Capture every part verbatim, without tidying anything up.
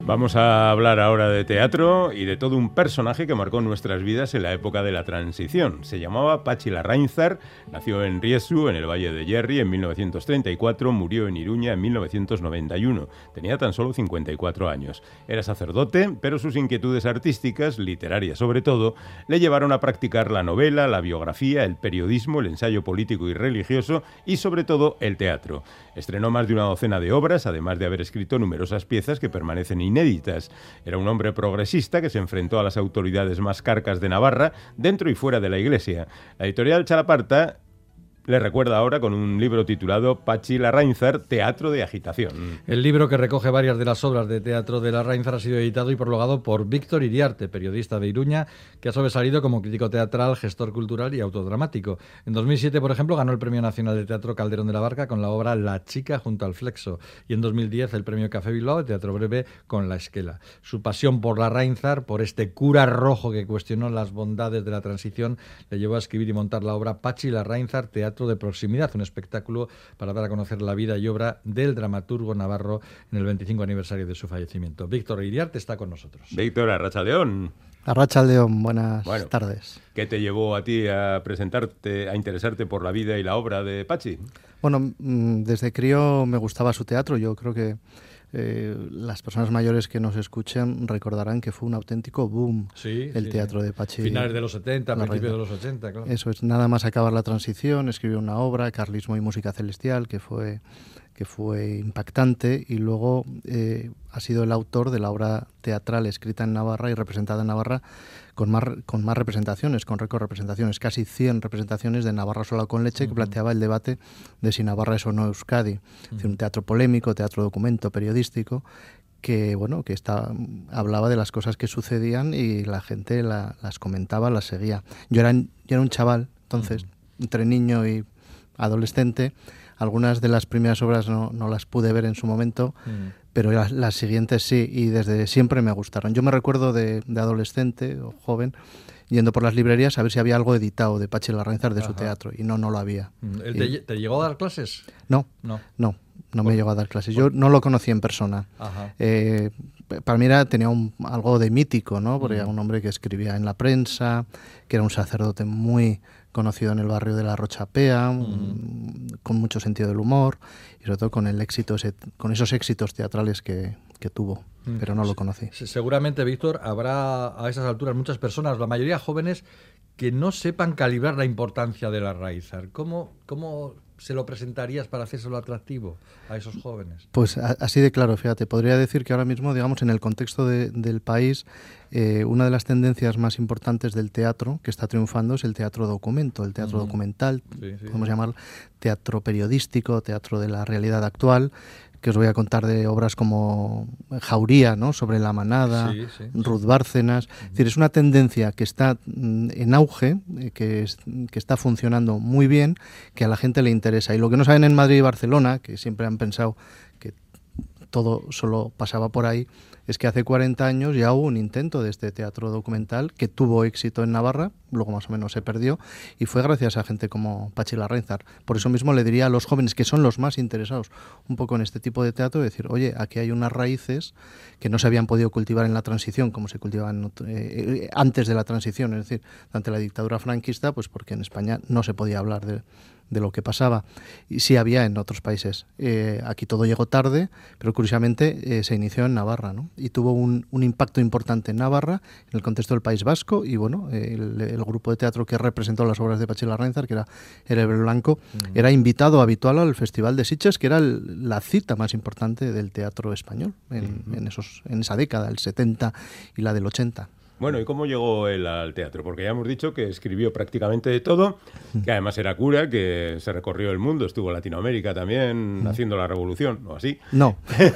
Vamos a hablar ahora de teatro y de todo un personaje que marcó nuestras vidas en la época de la transición. Se llamaba Patxi Larraínzar, nació en Riesu, en el Valle de Yerri, en mil novecientos treinta y cuatro, murió en Iruña en mil novecientos noventa y uno. Tenía tan solo cincuenta y cuatro años. Era sacerdote, pero sus inquietudes artísticas, literarias sobre todo, le llevaron a practicar la novela, la biografía, el periodismo, el ensayo político y religioso y sobre todo el teatro. Estrenó más de una docena de obras, además de haber escrito numerosas piezas que permanecen inéditas. Era un hombre progresista que se enfrentó a las autoridades más carcas de Navarra, dentro y fuera de la Iglesia. La editorial Chalaparta le recuerda ahora con un libro titulado Patxi Larraínzar, Teatro de Agitación. El libro, que recoge varias de las obras de teatro de Larraínzar, ha sido editado y prologado por Víctor Iriarte, periodista de Iruña, que ha sobresalido como crítico teatral, gestor cultural y autodramático. En dos mil siete, por ejemplo, ganó el Premio Nacional de Teatro Calderón de la Barca con la obra La chica junto al Flexo, y en dos mil diez el Premio Café Bilbao de Teatro Breve con La Esquela. Su pasión por Larraínzar, por este cura rojo que cuestionó las bondades de la transición, le llevó a escribir y montar la obra Patxi Larraínzar, Teatro de Proximidad, un espectáculo para dar a conocer la vida y obra del dramaturgo navarro en el veinticinco aniversario de su fallecimiento. Víctor Iriarte está con nosotros. Víctor, arratsaldeón. Arratsaldeón, buenas bueno, tardes. ¿Qué te llevó a ti a presentarte, a interesarte por la vida y la obra de Patxi? Bueno, desde crío me gustaba su teatro. Yo creo que Eh, las personas mayores que nos escuchen recordarán que fue un auténtico boom sí, el sí, teatro sí. de Patxi. Finales de los setenta, principios de los ochenta, claro. Eso es, nada más acabar la transición, escribió una obra, Carlismo y Música Celestial, que fue, que fue impactante, y luego eh, ha sido el autor de la obra teatral escrita en Navarra y representada en Navarra con más, con más representaciones, con récord representaciones, casi cien representaciones de Navarra sola con leche, uh-huh. que planteaba el debate de si Navarra es o no Euskadi. Uh-huh. Es un teatro polémico, teatro documento, periodístico, que bueno, que está, hablaba de las cosas que sucedían y la gente la, las comentaba, las seguía. Yo era, yo era un chaval, entonces, uh-huh. entre niño y adolescente. Algunas de las primeras obras no, no las pude ver en su momento, uh-huh. pero las, las siguientes sí, y desde siempre me gustaron. Yo me recuerdo de, de adolescente o joven yendo por las librerías a ver si había algo editado de Patxi Larraínzar de Ajá. su teatro, y no, no lo había. ¿Él te, y, ¿Te llegó a dar clases? No, no, no, no me llegó a dar clases. Yo no lo conocí en persona. Eh, para mí era, tenía un, algo de mítico, ¿no? Porque era un hombre que escribía en la prensa, que era un sacerdote muy conocido en el barrio de la Rochapea, uh-huh. con mucho sentido del humor y sobre todo con el éxito, ese, con esos éxitos teatrales que, que tuvo, uh-huh. pero no lo conocí. Seguramente, Víctor, habrá a esas alturas muchas personas, la mayoría jóvenes, que no sepan calibrar la importancia de Larraínzar. ¿Cómo, cómo se lo presentarías para hacérselo atractivo a esos jóvenes? Pues a, así de claro, fíjate, podría decir que ahora mismo, digamos, en el contexto de, del país, eh, una de las tendencias más importantes del teatro que está triunfando es el teatro documento, el teatro uh-huh. documental, sí, sí. podemos llamar teatro periodístico, teatro de la realidad actual, que os voy a contar de obras como Jauría, ¿no? Sobre la manada, sí, sí, Ruth Bárcenas. Uh-huh. Es decir, es una tendencia que está en auge, que, es, que está funcionando muy bien, que a la gente le interesa. Y lo que no saben en Madrid y Barcelona, que siempre han pensado que todo solo pasaba por ahí, es que hace cuarenta años ya hubo un intento de este teatro documental que tuvo éxito en Navarra, luego más o menos se perdió, y fue gracias a gente como Patxi Larraínzar. Por eso mismo le diría a los jóvenes, que son los más interesados un poco en este tipo de teatro, decir, oye, aquí hay unas raíces que no se habían podido cultivar en la transición como se cultivaban eh, antes de la transición, es decir, ante la dictadura franquista, pues porque en España no se podía hablar de de lo que pasaba, y sí había en otros países. Eh, aquí todo llegó tarde, pero curiosamente eh, se inició en Navarra, ¿no? Y tuvo un, un impacto importante en Navarra, en el contexto del País Vasco, y bueno, el, el grupo de teatro que representó las obras de Patxi Larraínzar, que era El Blanco, uh-huh. era invitado habitual al Festival de Sitges, que era el, la cita más importante del teatro español en, uh-huh. en, esos, en esa década, el setenta y la del ochenta. Bueno, ¿y cómo llegó él al teatro? Porque ya hemos dicho que escribió prácticamente de todo, que además era cura, que se recorrió el mundo, estuvo en Latinoamérica también, haciendo la revolución, o así. No,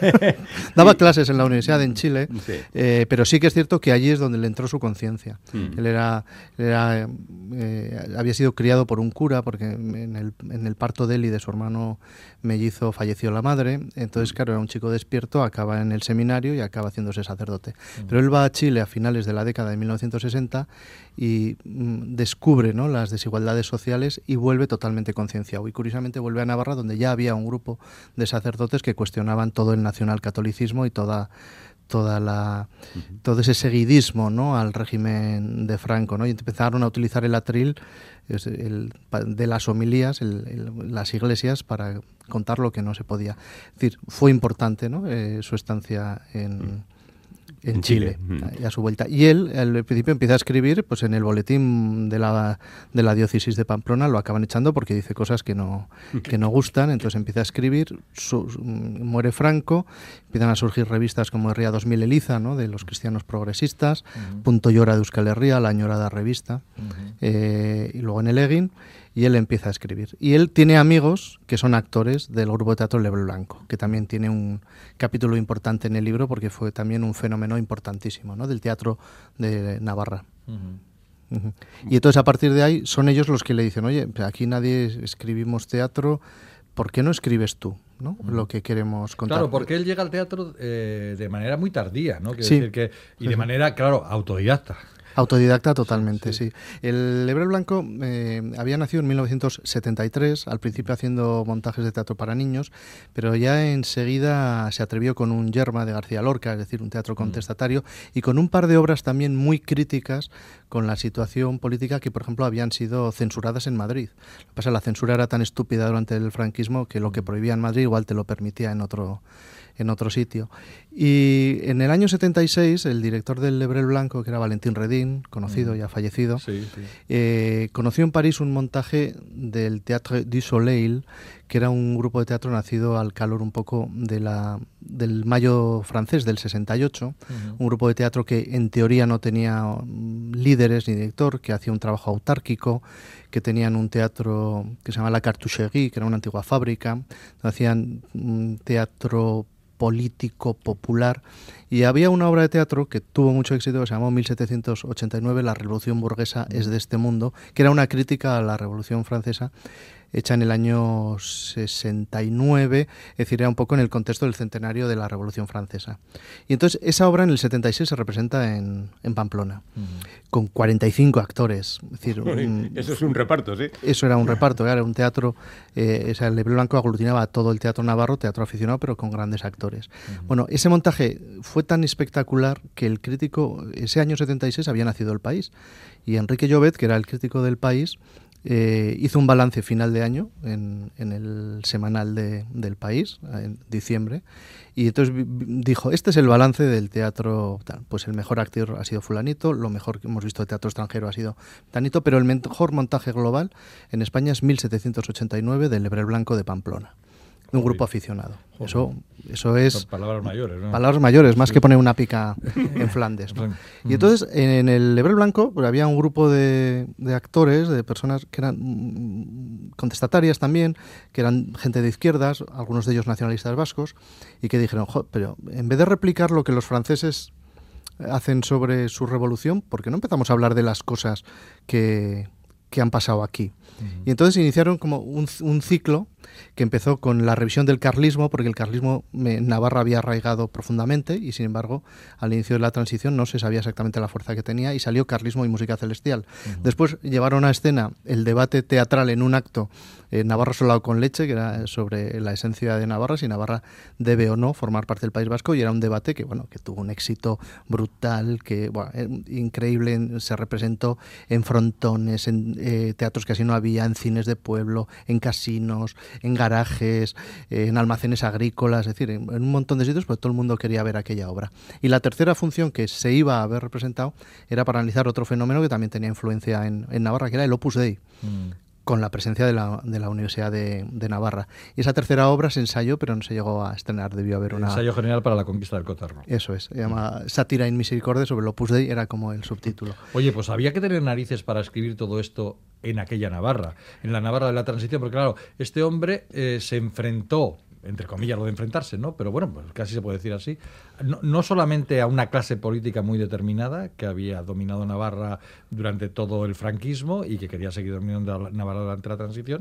daba sí. clases en la universidad en Chile, sí. eh, pero sí que es cierto que allí es donde le entró su conciencia. Mm. Él era, era eh, había sido criado por un cura, porque en el, en el parto de él y de su hermano mellizo falleció la madre, entonces claro, era un chico despierto, acaba en el seminario y acaba haciéndose sacerdote. Mm. Pero él va a Chile a finales de la década de mil novecientos sesenta y mm, descubre, ¿no?, las desigualdades sociales y vuelve totalmente concienciado. Y curiosamente vuelve a Navarra, donde ya había un grupo de sacerdotes que cuestionaban todo el nacionalcatolicismo y toda toda la uh-huh. todo ese seguidismo, ¿no?, al régimen de Franco, ¿no? Y empezaron a utilizar el atril el, el, de las homilías, el, el, las iglesias, para contar lo que no se podía. Es decir, fue importante, ¿no?, eh, su estancia en... Uh-huh. en Chile, Chile. Y a su vuelta. Y él, al principio, empieza a escribir pues en el boletín de la, de la diócesis de Pamplona, lo acaban echando porque dice cosas que no, que no gustan, entonces empieza a escribir, su, su, muere Franco, empiezan a surgir revistas como Herria dos mil Eliza, ¿no?, de los cristianos progresistas, uh-huh. Punto Llora de Euskal Herria, la añorada revista, uh-huh. eh, y luego en el Egin, y él empieza a escribir. Y él tiene amigos que son actores del grupo de teatro Lebrel Blanco, que también tiene un capítulo importante en el libro porque fue también un fenómeno importantísimo, ¿no?, del teatro de Navarra. Uh-huh. Uh-huh. Y entonces a partir de ahí son ellos los que le dicen, oye, aquí nadie escribimos teatro, ¿por qué no escribes tú, ¿no?, uh-huh. lo que queremos contar? Claro, porque él llega al teatro eh, de manera muy tardía, ¿no? Quiero sí. decir que, y de manera, claro, autodidacta. Autodidacta totalmente, sí. sí. El Lebrel Blanco eh, había nacido en mil novecientos setenta y tres, al principio haciendo montajes de teatro para niños, pero ya enseguida se atrevió con un Yerma de García Lorca, es decir, un teatro contestatario, mm. y con un par de obras también muy críticas con la situación política que, por ejemplo, habían sido censuradas en Madrid. Lo que pasa es que la censura era tan estúpida durante el franquismo que lo que prohibía en Madrid igual te lo permitía en otro... en otro sitio. Y en el año setenta y seis, el director del Lebrel Blanco, que era Valentín Redín, conocido, mm. ya fallecido, sí, sí. Eh, conoció en París un montaje del Théâtre du Soleil, que era un grupo de teatro nacido al calor un poco de la, del Mayo francés del sesenta y ocho, uh-huh. un grupo de teatro que en teoría no tenía líderes ni director, que hacía un trabajo autárquico, que tenían un teatro que se llama La Cartoucherie, que era una antigua fábrica, hacían un teatro político, popular, y había una obra de teatro que tuvo mucho éxito que se llamó mil setecientos ochenta y nueve, La Revolución Burguesa es de este mundo, que era una crítica a la Revolución Francesa hecha en el año sesenta y nueve, es decir, era un poco en el contexto del centenario de la Revolución Francesa. Y entonces esa obra en el setenta y seis se representa en, en Pamplona, uh-huh. con cuarenta y cinco actores. Es decir, un, eso es un reparto, ¿sí? Eso era un reparto, era un teatro, eh, o sea, el Lebrel Blanco aglutinaba a todo el teatro navarro, teatro aficionado, pero con grandes actores. Uh-huh. Bueno, ese montaje fue tan espectacular que el crítico, ese año setenta y seis había nacido El País, y Enrique Llobet, que era el crítico del País, Eh, hizo un balance final de año en, en el semanal de, del País, en diciembre, y entonces dijo, este es el balance del teatro, pues el mejor actor ha sido fulanito, lo mejor que hemos visto de teatro extranjero ha sido tanito, pero el mejor montaje global en España es mil setecientos ochenta y nueve del Lebrel Blanco de Pamplona, de un grupo aficionado. Joder. Eso eso es... Son palabras mayores, ¿no? Palabras mayores, más sí. que poner una pica en Flandes, ¿no? Y entonces, en el Lebrel Blanco pues, había un grupo de, de actores, de personas que eran mm, contestatarias también, que eran gente de izquierdas, algunos de ellos nacionalistas vascos, y que dijeron, pero en vez de replicar lo que los franceses hacen sobre su revolución, ¿por qué no empezamos a hablar de las cosas que, que han pasado aquí? Uh-huh. Y entonces iniciaron como un, un ciclo que empezó con la revisión del carlismo, porque el carlismo en Navarra había arraigado profundamente y, sin embargo, al inicio de la transición no se sabía exactamente la fuerza que tenía y salió Carlismo y Música Celestial. Uh-huh. Después llevaron a escena el debate teatral en un acto, eh, Navarra solado con leche, que era sobre la esencia de Navarra, si Navarra debe o no formar parte del País Vasco, y era un debate que, bueno, que tuvo un éxito brutal, que, bueno, increíble, se representó en frontones, en eh, teatros que así no había, en cines de pueblo, en casinos, en garajes, eh, en almacenes agrícolas, es decir, en, en un montón de sitios, pues todo el mundo quería ver aquella obra. Y la tercera función que se iba a haber representado era para analizar otro fenómeno que también tenía influencia en, en Navarra, que era el Opus Dei, mm. con la presencia de la, de la Universidad de, de Navarra. Y esa tercera obra se ensayó, pero no se llegó a estrenar, debió haber una... Ensayo general para la conquista del Cotarro. Eso es, se llama mm. Sátira in Misericordia sobre el Opus Dei, era como el subtítulo. Oye, pues había que tener narices para escribir todo esto en aquella Navarra, en la Navarra de la transición, porque claro, este hombre eh, se enfrentó, entre comillas lo de enfrentarse, ¿no? Pero bueno, pues casi se puede decir así, no, no solamente a una clase política muy determinada que había dominado Navarra durante todo el franquismo y que quería seguir dominando Navarra durante la transición,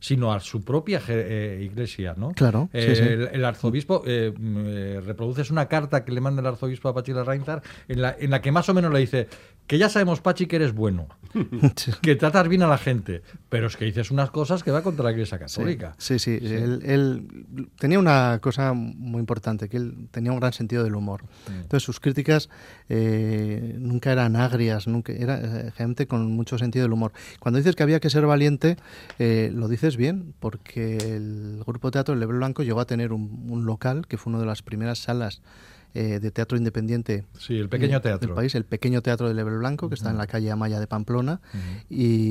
sino a su propia eh, iglesia, ¿no? Claro. Eh, sí, sí. El, el arzobispo, eh, eh, reproduces una carta que le manda el arzobispo a Pachi Larraínzar en la, en la que más o menos le dice que ya sabemos, Pachi, que eres bueno, que tratas bien a la gente, pero es que dices unas cosas que va contra la Iglesia Católica. Sí, sí, sí. sí. Él, él tenía una cosa muy importante, que él tenía un gran sentido del humor. Sí. Entonces sus críticas eh, nunca eran agrias, nunca era eh, gente con mucho sentido del humor. Cuando dices que había que ser valiente, eh, lo dices bien, porque el Grupo Teatro El Lebrel Blanco llegó a tener un, un local, que fue una de las primeras salas Eh, de teatro independiente. Sí, el pequeño teatro. Del país, el pequeño teatro del Lebrel Blanco, que uh-huh. está en la calle Amaya de Pamplona, uh-huh.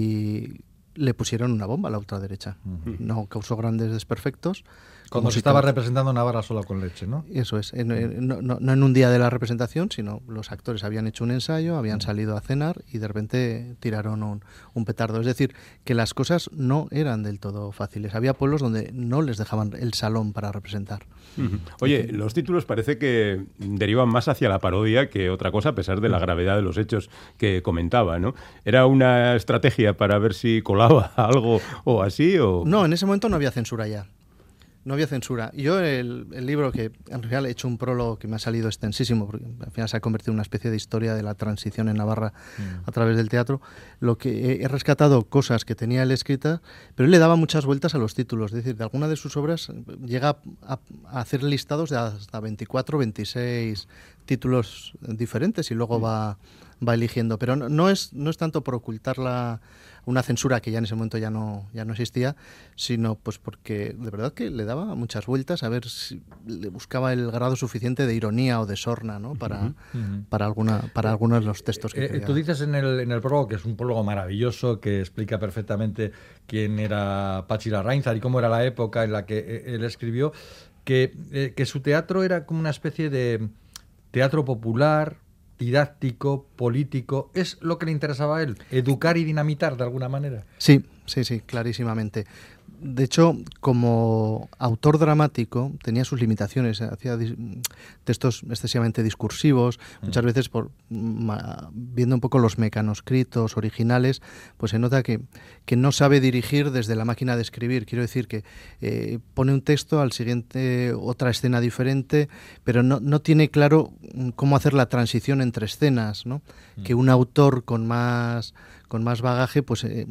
y le pusieron una bomba a la ultraderecha. Uh-huh. No causó grandes desperfectos. Cuando se estaba representando Navarra sola con leche, ¿no? Eso es. En, en, no, no, no en un día de la representación, sino los actores habían hecho un ensayo, habían salido a cenar y de repente tiraron un, un petardo. Es decir, que las cosas no eran del todo fáciles. Había pueblos donde no les dejaban el salón para representar. Uh-huh. Oye, los títulos parece que derivan más hacia la parodia que otra cosa, a pesar de la gravedad de los hechos que comentaba, ¿no? ¿Era una estrategia para ver si colaba algo o así? O... No, en ese momento no había censura ya. No había censura. Yo el, el libro, que en realidad he hecho un prólogo que me ha salido extensísimo, porque al final se ha convertido en una especie de historia de la transición en Navarra mm. a través del teatro, lo que he, he rescatado cosas que tenía él escritas, pero él le daba muchas vueltas a los títulos. Es decir, de alguna de sus obras llega a, a hacer listados de hasta veinticuatro, veintiséis títulos diferentes y luego mm. va, va eligiendo. Pero no, no, es, no es tanto por ocultar la... una censura que ya en ese momento ya no ya no existía, sino pues porque de verdad que le daba muchas vueltas a ver si le buscaba el grado suficiente de ironía o de sorna, ¿no? Para, uh-huh. para alguna para algunos de los textos que eh, Tú dices en el, en el prólogo, que es un prólogo maravilloso, que explica perfectamente quién era Pachi Larraínzar y cómo era la época en la que él escribió, que, eh, que su teatro era como una especie de teatro popular, didáctico, político. ¿Es lo que le interesaba a él? ¿Educar y dinamitar de alguna manera? Sí, sí, sí, clarísimamente. De hecho, como autor dramático tenía sus limitaciones, hacía dis- textos excesivamente discursivos, mm. muchas veces por ma, viendo un poco los mecanoscritos originales, pues se nota que, que no sabe dirigir desde la máquina de escribir. Quiero decir que eh, pone un texto, al siguiente otra escena diferente, pero no, no tiene claro cómo hacer la transición entre escenas, ¿no? Mm. Que un autor con más... con más bagaje, pues eh,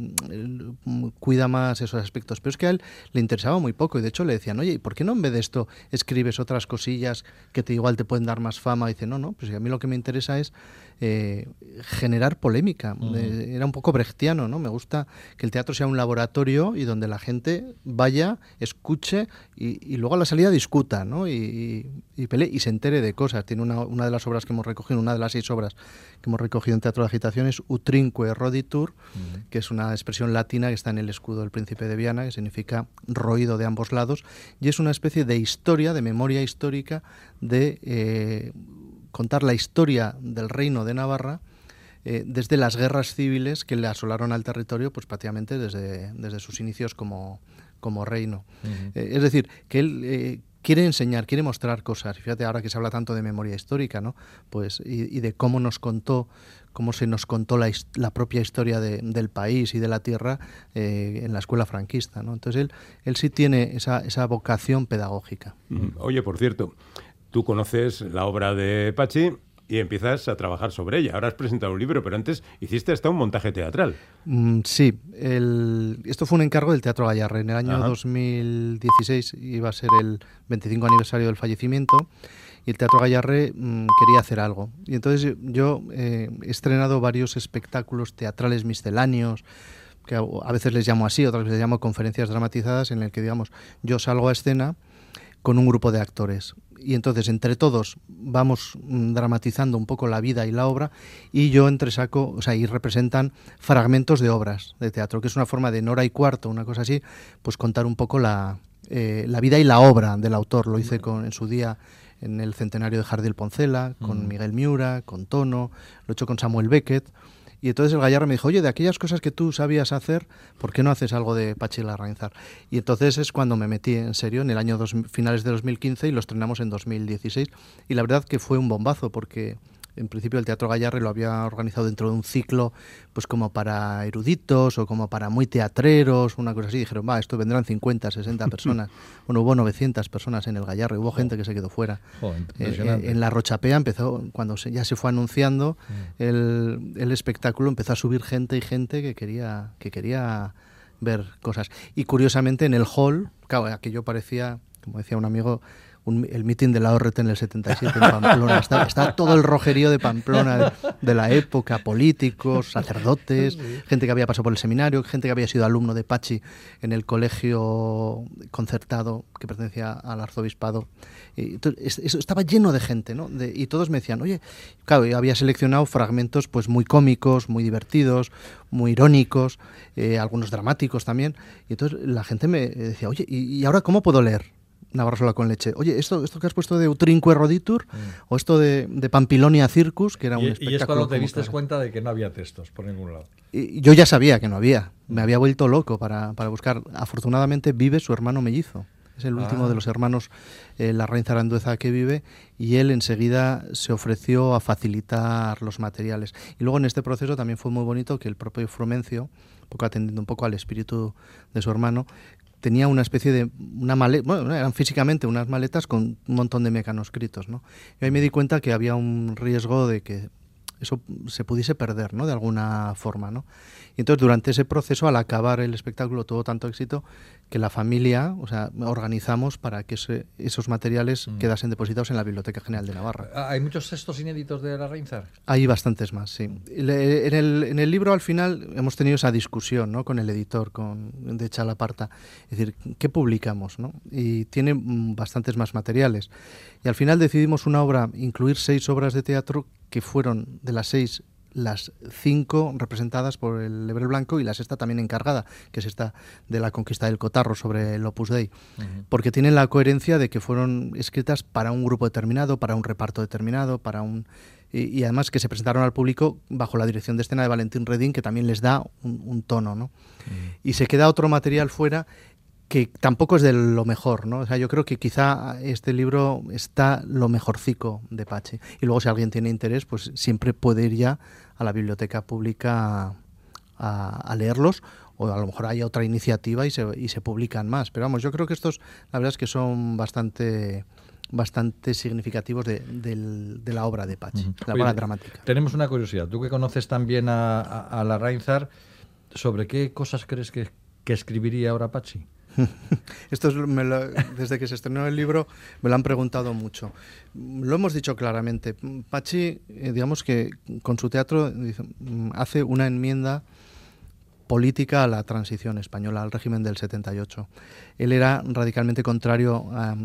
cuida más esos aspectos. Pero es que a él le interesaba muy poco y de hecho le decían, oye, ¿y por qué no en vez de esto escribes otras cosillas que te igual te pueden dar más fama? Y dice, no, no, pues a mí lo que me interesa es eh, generar polémica. Uh-huh. Eh, era un poco brechtiano, ¿no? Me gusta que el teatro sea un laboratorio y donde la gente vaya, escuche y, y luego a la salida discuta, ¿no? Y, y, y pelee y se entere de cosas. Tiene una, una de las obras que hemos recogido, una de las seis obras que hemos recogido en Teatro de Agitación es Utrinque Roditur, uh-huh. que es una expresión latina que está en el escudo del príncipe de Viana, que significa roído de ambos lados, y es una especie de historia, de memoria histórica, de eh, contar la historia del reino de Navarra eh, desde las guerras civiles que le asolaron al territorio, pues prácticamente desde, desde sus inicios como, como reino. Uh-huh. Eh, es decir, que él... Eh, quiere enseñar, quiere mostrar cosas. Fíjate ahora que se habla tanto de memoria histórica, ¿no? Pues y, y de cómo nos contó, cómo se nos contó la, la propia historia de, del país y de la tierra eh, en la escuela franquista, ¿no? Entonces él, él sí tiene esa, esa vocación pedagógica. Oye, por cierto, tú conoces la obra de Pachi y empiezas a trabajar sobre ella. Ahora has presentado un libro, pero antes hiciste hasta un montaje teatral. Mm, sí, el, esto fue un encargo del Teatro Gayarre. En el año Ajá. dos mil dieciséis iba a ser el veinticinco aniversario del fallecimiento y el Teatro Gayarre mmm, quería hacer algo. Y entonces yo eh, he estrenado varios espectáculos teatrales misceláneos, que a veces les llamo así, otras veces les llamo conferencias dramatizadas, en el que, digamos, yo salgo a escena con un grupo de actores. Y entonces entre todos vamos dramatizando un poco la vida y la obra y yo entresaco, o sea, y representan fragmentos de obras de teatro, que es una forma de en hora y cuarto, una cosa así, pues contar un poco la, eh, la vida y la obra del autor. Lo hice con, en su día en el centenario de Jardiel Poncela, con mm. Miguel Miura, con Tono, lo he hecho con Samuel Beckett. Y entonces el Gayarre me dijo, oye, de aquellas cosas que tú sabías hacer, ¿por qué no haces algo de Pachi Larraínzar? Y entonces es cuando me metí en serio, en el año dos, finales de dos mil quince, y lo estrenamos en dos mil dieciséis. Y la verdad que fue un bombazo, porque en principio el Teatro Gayarre lo había organizado dentro de un ciclo pues como para eruditos o como para muy teatreros, una cosa así. Dijeron, va, esto vendrán cincuenta, sesenta personas. Bueno, hubo novecientas personas en el Gayarre, hubo gente que se quedó fuera. Oh, eh, en la Rochapea empezó, cuando se, ya se fue anunciando mm. el, el espectáculo, empezó a subir gente y gente que quería, que quería ver cosas. Y curiosamente en el hall, claro, aquello parecía, como decía un amigo, Un, el mitin de la O R T en el setenta y siete en Pamplona. Está, está todo el rojerío de Pamplona de, de la época, políticos, sacerdotes, gente que había pasado por el seminario, gente que había sido alumno de Pachi en el colegio concertado que pertenecía al arzobispado. Y, entonces, eso estaba lleno de gente, ¿no? De, y todos me decían, oye, claro, yo había seleccionado fragmentos pues muy cómicos, muy divertidos, muy irónicos, eh, algunos dramáticos también. Y entonces la gente me decía, oye, ¿y, y ahora cómo puedo leer Navarra sola con leche? Oye, esto, esto que has puesto de Utrinque Roditur, mm. o esto de, de Pampilonia Circus, que era un y, espectáculo. Y es cuando te diste claro. cuenta de que no había textos por ningún lado. Y yo ya sabía que no había. Me había vuelto loco para, para buscar. Afortunadamente vive su hermano mellizo. Es el último ah. de los hermanos eh, Larraín Zarandueza que vive, y él enseguida se ofreció a facilitar los materiales. Y luego en este proceso también fue muy bonito que el propio Frumencio, un poco atendiendo un poco al espíritu de su hermano, tenía una especie de una maleta, bueno, eran físicamente unas maletas con un montón de mecanoscritos, ¿no? Y ahí me di cuenta que había un riesgo de que eso se pudiese perder, ¿no? De alguna forma, ¿no? Y entonces durante ese proceso, al acabar el espectáculo, tuvo tanto éxito que la familia, o sea, organizamos para que ese, esos materiales mm. quedasen depositados en la Biblioteca General de Navarra. ¿Hay muchos textos inéditos de Larraínzar? Hay bastantes más, sí. En el, en el libro, al final, hemos tenido esa discusión, ¿no? Con el editor, con de Chalaparta. Es decir, ¿qué publicamos, no? Y tiene bastantes más materiales. Y al final decidimos una obra, incluir seis obras de teatro, que fueron de las seis, las cinco representadas por el Lebrel Blanco y la sexta también encargada, que es esta de la conquista del Cotarro sobre el Opus Dei, uh-huh. porque tienen la coherencia de que fueron escritas para un grupo determinado, para un reparto determinado, para un y, y además que se presentaron al público bajo la dirección de escena de Valentín Redín, que también les da un, un tono, ¿no? Uh-huh. Y se queda otro material fuera que tampoco es de lo mejor, ¿no? O sea, yo creo que quizá este libro está lo mejorcico de Pachi. Y luego si alguien tiene interés, pues siempre puede ir ya a la biblioteca pública a, a, a leerlos, o a lo mejor hay otra iniciativa y se, y se publican más. Pero vamos, yo creo que estos, la verdad es que son bastante bastante significativos de, de, de la obra de Pachi, uh-huh. la Oye, obra dramática. Tenemos una curiosidad. Tú que conoces también a, a, a Larraínzar, ¿sobre qué cosas crees que, que escribiría ahora Pachi? Esto es, me lo, desde que se estrenó el libro me lo han preguntado mucho. Lo hemos dicho claramente. Pachi, eh, digamos que con su teatro dice, hace una enmienda política a la transición española, al régimen del setenta y ocho. Él era radicalmente contrario a,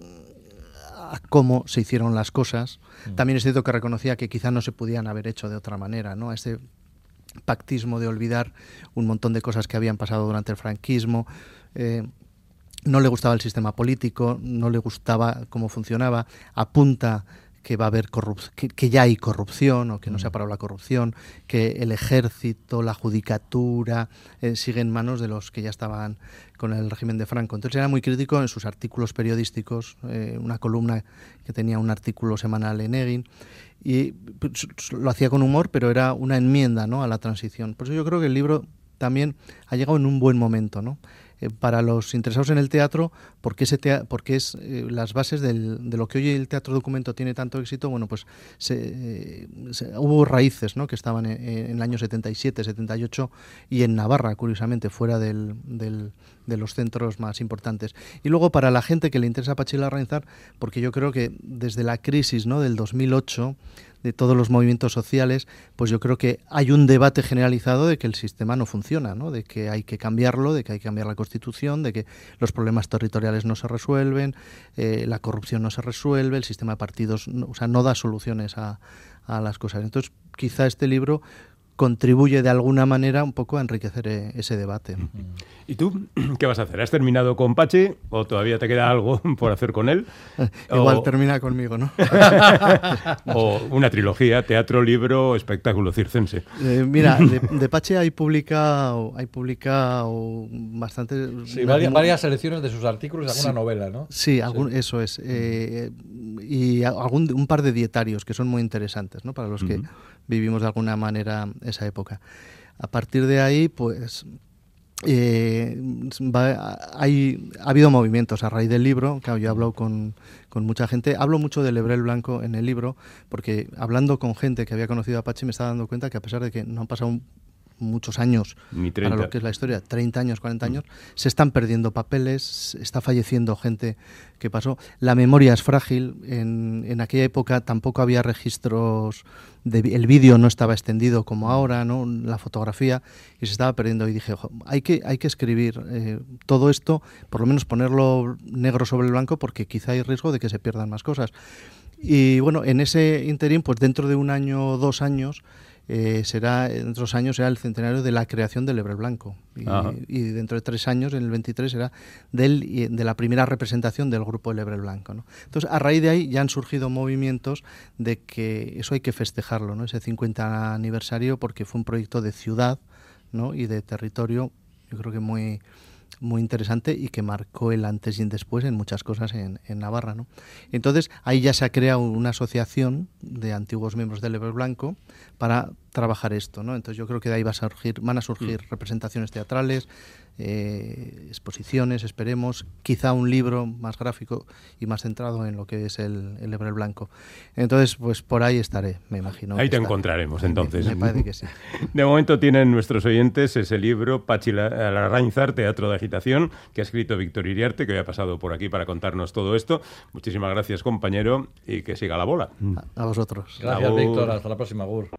a cómo se hicieron las cosas. Mm. También es cierto que reconocía que quizá no se podían haber hecho de otra manera, ¿no? Ese pactismo de olvidar un montón de cosas que habían pasado durante el franquismo. Eh, no le gustaba el sistema político, no le gustaba cómo funcionaba, apunta que va a haber corrupción, que, que ya hay corrupción o que no se ha parado la corrupción, que el ejército, la judicatura eh, sigue en manos de los que ya estaban con el régimen de Franco. Entonces era muy crítico en sus artículos periodísticos, eh, una columna que tenía un artículo semanal en Egin, y pues, lo hacía con humor, pero era una enmienda, ¿no?, a la transición. Por eso yo creo que el libro también ha llegado en un buen momento, ¿no? Eh, para los interesados en el teatro, porque, ese tea- porque es eh, las bases del, de lo que hoy el teatro documento tiene tanto éxito. Bueno, pues se, eh, se, hubo raíces, ¿no?, que estaban en, en el año setenta y siete, setenta y ocho y en Navarra, curiosamente, fuera del, del, de los centros más importantes. Y luego para la gente que le interesa Pachi Larraínzar, porque yo creo que desde la crisis, ¿no?, del dos mil ocho, de todos los movimientos sociales, pues yo creo que hay un debate generalizado de que el sistema no funciona, ¿no?, de que hay que cambiarlo, de que hay que cambiar la Constitución, de que los problemas territoriales no se resuelven, eh, la corrupción no se resuelve, el sistema de partidos no, o sea, no da soluciones a, a las cosas. Entonces, quizá este libro contribuye de alguna manera un poco a enriquecer eh, ese debate. ¿Y tú qué vas a hacer? ¿Has terminado con Pachi o todavía te queda algo por hacer con él? Igual o... termina conmigo, ¿no? O una trilogía, teatro, libro, espectáculo circense. Eh, mira, de, de Pachi hay publicado, hay publicado bastante... Sí, varias, varias selecciones de sus artículos y alguna sí, novela, ¿no? Sí, algún, sí. eso es. Eh, y algún, un par de dietarios que son muy interesantes, ¿no? Para los que uh-huh. vivimos de alguna manera esa época. A partir de ahí, pues... Eh, va, hay, ha habido movimientos a raíz del libro. Claro, yo he hablado con, con mucha gente, hablo mucho de Lebrel Blanco en el libro, porque hablando con gente que había conocido a Pachi me estaba dando cuenta que a pesar de que no han pasado un, muchos años para lo que es la historia, treinta años, cuarenta años, mm. se están perdiendo papeles, está falleciendo gente que pasó, la memoria es frágil, en, en aquella época tampoco había registros, de, el vídeo no estaba extendido como ahora, ¿no? La fotografía, y se estaba perdiendo, y dije, ojo, hay que, hay que escribir eh, todo esto, por lo menos ponerlo negro sobre el blanco, porque quizá hay riesgo de que se pierdan más cosas. Y bueno, en ese interín, pues dentro de un año o dos años, Eh, será, en otros años será el centenario de la creación del Lebrel Blanco y, y dentro de tres años, en el veintitrés, será del, de la primera representación del grupo Lebrel Blanco, ¿no? Entonces, a raíz de ahí ya han surgido movimientos de que eso hay que festejarlo, ¿no? Ese cincuenta aniversario, porque fue un proyecto de ciudad, ¿no? Y de territorio, yo creo que muy... muy interesante y que marcó el antes y el después en muchas cosas en, en Navarra, ¿no? Entonces, ahí ya se ha creado una asociación de antiguos miembros del Lebrel Blanco para trabajar esto, ¿no? Entonces, yo creo que de ahí va a surgir, van a surgir mm. representaciones teatrales, eh, exposiciones, esperemos, quizá un libro más gráfico y más centrado en lo que es el, el Lebrel Blanco. Entonces, pues por ahí estaré, me imagino. Ahí te estaré. encontraremos, entonces. Me, me parece que sí. De momento tienen nuestros oyentes ese libro, Pachi Larraínzar, Teatro de Agitación, que ha escrito Víctor Iriarte, que hoy ha pasado por aquí para contarnos todo esto. Muchísimas gracias, compañero, y que siga la bola. A, a vosotros. Gracias, Víctor. Hasta la próxima, Gur.